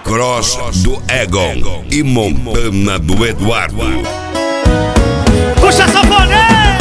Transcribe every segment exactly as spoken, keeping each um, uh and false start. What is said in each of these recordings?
Cross do Egon e Montana do Eduardo. Puxa sanfoneiro!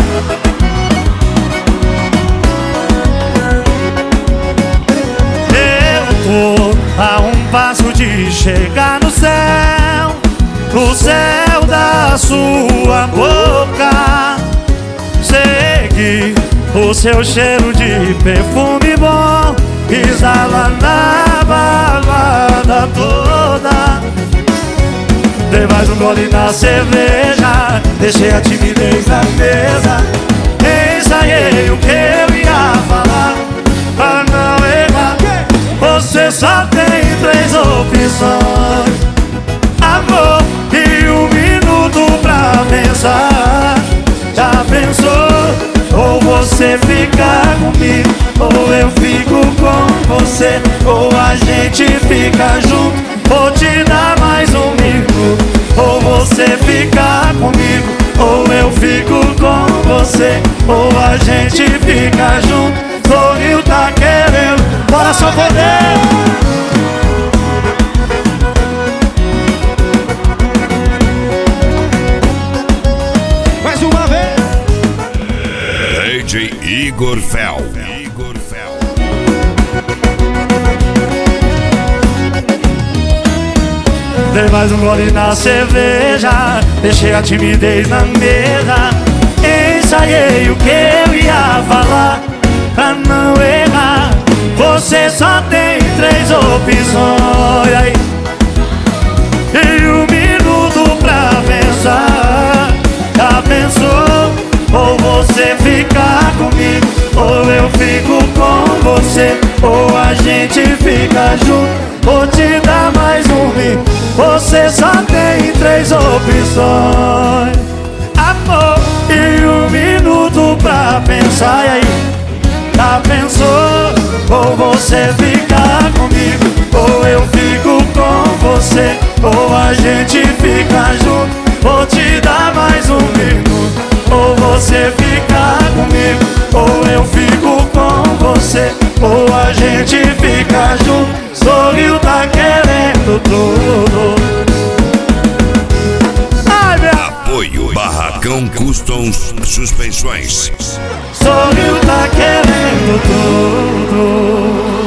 Eu tô a um passo de chegar no céu, no céu da sua boca. Seguir o seu cheiro de perfume bom, exala na balada toda. Dei mais um gole na cerveja, deixei a timidez na mesa. Ensaiei o que eu ia falar pra não errar. Você só tem três opções: amor e um minuto pra pensar. Já pensou? Ou você fica comigo, ou eu fico com você, ou a gente fica junto. Vou te dar mais um minuto. Ou você fica comigo, ou eu fico com você, ou a gente fica junto. Sorriu, tá querendo, bora só poder. Mais uma vez. D J Igor Fel. Igor Fel. Dei mais um gole na cerveja, deixei a timidez na mesa. Ensaiei o que eu ia falar pra não errar. Você só tem três opções aí, e um minuto pra pensar. Já pensou? Ou você fica comigo, ou eu fico com você, ou a gente fica junto. Vou te dar mais um minuto. Você só tem três opções: amor e um minuto pra pensar. E aí, já pensou? Ou você fica comigo, ou eu fico com você, ou a gente fica junto. Vou te dar mais um minuto. Ou você fica comigo, ou eu fico com você, ou a gente fica junto. Sorriu, tá querendo tudo. Ai, meu... Apoio Barracão Customs Suspensões. Sorriu, tá querendo tudo.